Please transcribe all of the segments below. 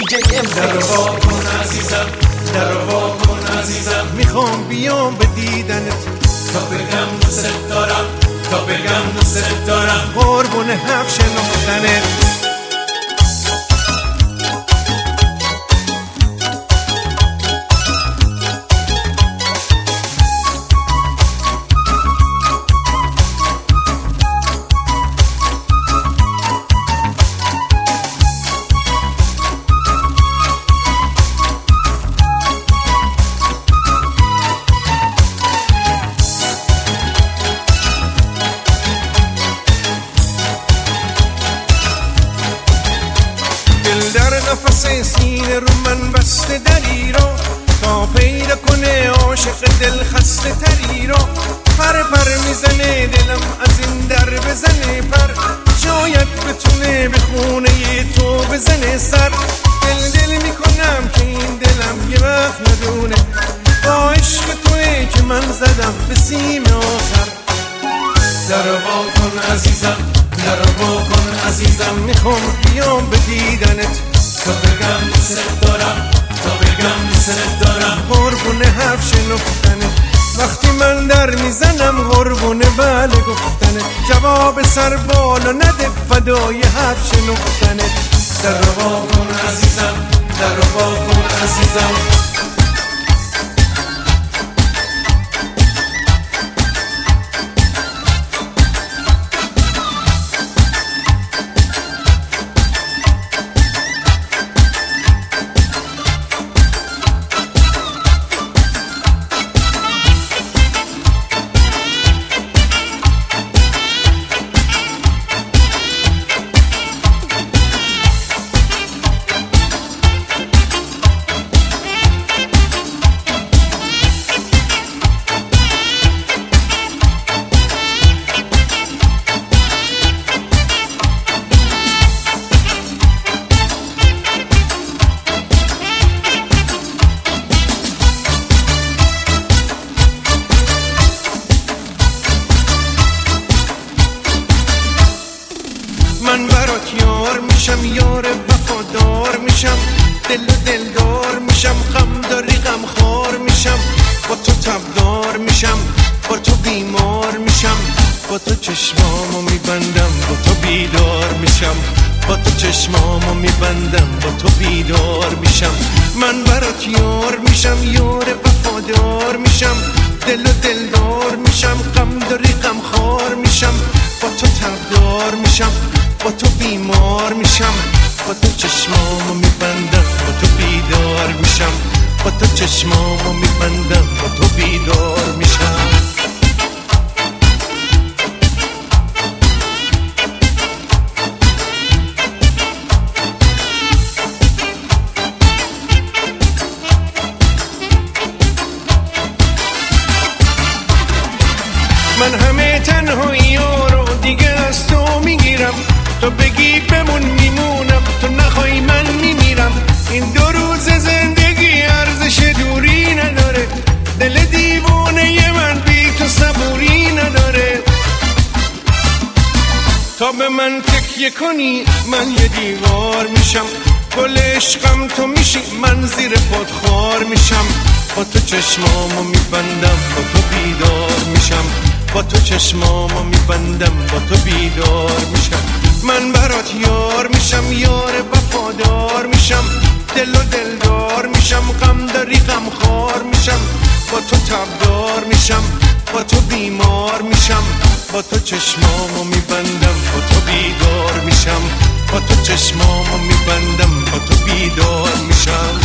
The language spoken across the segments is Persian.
در وا کن عزیزم، در وا کن عزیزم، میخوام بیام به دیدنت تا بگم دوست دارم، تا بگم دوست دارم، قربون حرف شنفتنت. در نفس سینه رو من بسته دری رو تا پیدا کنه عاشق دل خسته تری رو. پر میزنه دلم از این در بزنه پر، شاید بتونه به خونه تو بزنه سر. دل میکنم که این دلم یه وقت ندونه با عشق توئه که من زدم به سیم آخر. در وا کن عزیزم، در وا کن عزیزم، میخوام بیام به دیدنت تا بگم دوست دارم، تا بگم دوست دارم، قربون حرف شنفتنت. وقتی من در میزنم قربون بله گفتنت، جواب سر بالا نده فدای حرف شنفتنت. در وا کن عزیزم، در وا کن عزیزم. من برات یار میشم، یار وفادار میشم، دل و دلدار میشم، غم داری غم خار میشم، با تو تبدار میشم، با تو بیمار میشم، با تو چشمامو میبندم، با تو بیدار میشم، با تو چشمامو میبندم، با تو بیدار میشم. من برات یار میشم، یار وفادار میشم، دل و دلدار میشم، غم داری غم خار میشم، با تو تبدار میشم، با تو بیمار میشم، با تو چشمامو میبندم، با تو بیدار میشم، با تو چشمامو میبندم، با تو بیدار میشم. من همه تنهایی ها رو دیگه از تو میگیرم، تو بگی بمون میمونم، تو نخوای من میمیرم. این 2 روز زندگی ارزش دوری نداره، دل دیوونه من بی تو صبوری نداره. تا به من تکیه کنی من یه دیوار میشم، گل عشقم تو میشی من زیر پات خار میشم، با تو چشمامو میبندم، با تو بیدار میشم، با تو چشمامو میبندم، با تو بیدار میشم. من برات یار میشم، یار وفادار میشم، دل و دلدار میشم، غم داری غم خار میشم، با تو تبدار میشم، با تو بیمار میشم، با تو چشمامو میبندم، با تو بیدار میشم، با تو چشمامو میبندم، با تو بیدار میشم.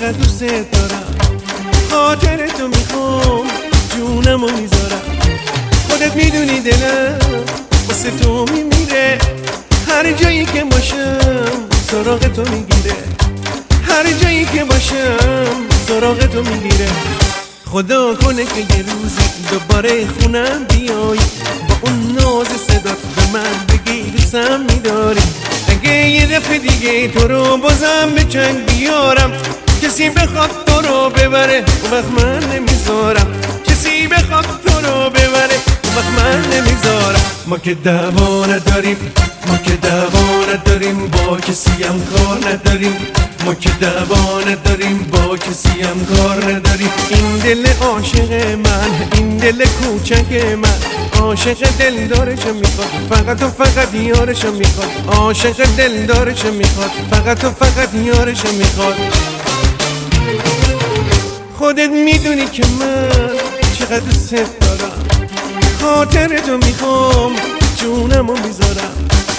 چقدر دوست دارم، خاطر تو میخوام جونمو میذارم. خودت میدونی دلم واسه تو میمیره، هر جایی که باشم سراغ تو میگیره، هر جایی که باشم سراغ تو میگیره. خدا کنه که یه روزی دوباره خونم بیای، با اون ناز صدات به من بگی دوستم میداری. اگه یه دفعه دیگه تو رو بازم به چنگ بیارم، کسی بخواد تو رو ببره اون وقت من نمیذارم، کسی بخواد تو رو ببره اون وقت من نمیذارم. ما که دعوا نداریم، ما که دعوا نداریم، با کسی هم کار نداریم، ما که دعوا نداریم، با کسی هم کار نداریم. این دل عاشق من، این دل کوچک من، عاشق دلدارشم میخواد، فقط و فقط یارشم میخواد، عاشق دلدارشم میخواد، فقط و فقط یارشم میخواد. خودت میدونی که من چقدر دوست دارم، خاطر تو میخوام جونمو میذارم.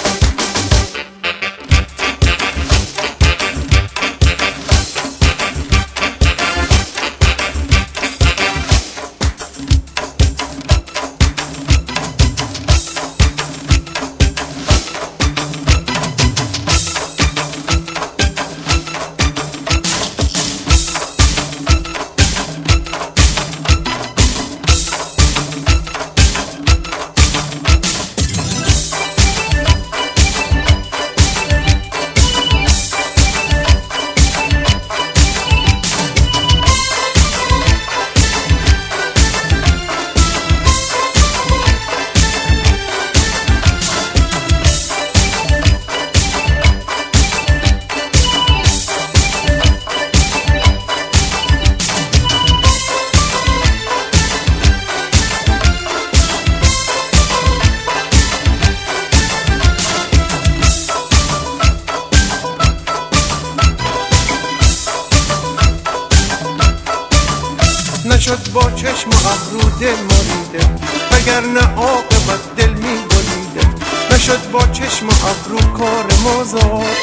نشد با چشم و ابرو دل مالیده، وگرنه عاقبت دل می‌بریده. نشد با چشم و ابرو کار ما زاد،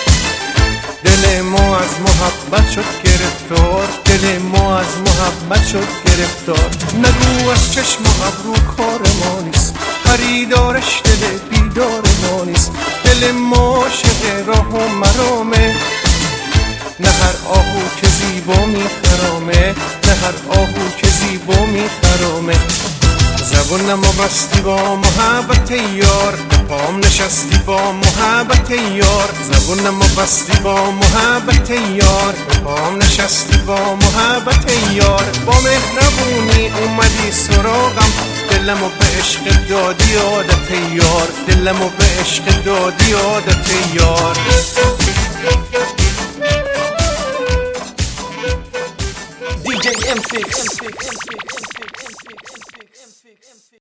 دل ما از محبت شد گرفتار، دل ما از محبت شد گرفتار. نگو از چشم و ابرو کار ما نیست، خریدارش دل بیدار ما نیست. دل ما عاشق راه و مرامه، نه هر آهو که زیبا میخرامه، نه هر آهو که زیبا میخرامه. زبونم بستی با محبت یار، پام نشستی با محبت یار. زبونم بستی با محبت یار، پام نشستی با محبت یار. با مهربونی اومدی سراغم، دلمو به عشق دادی عادت یار، دلمو به عشق دادی عادت یار.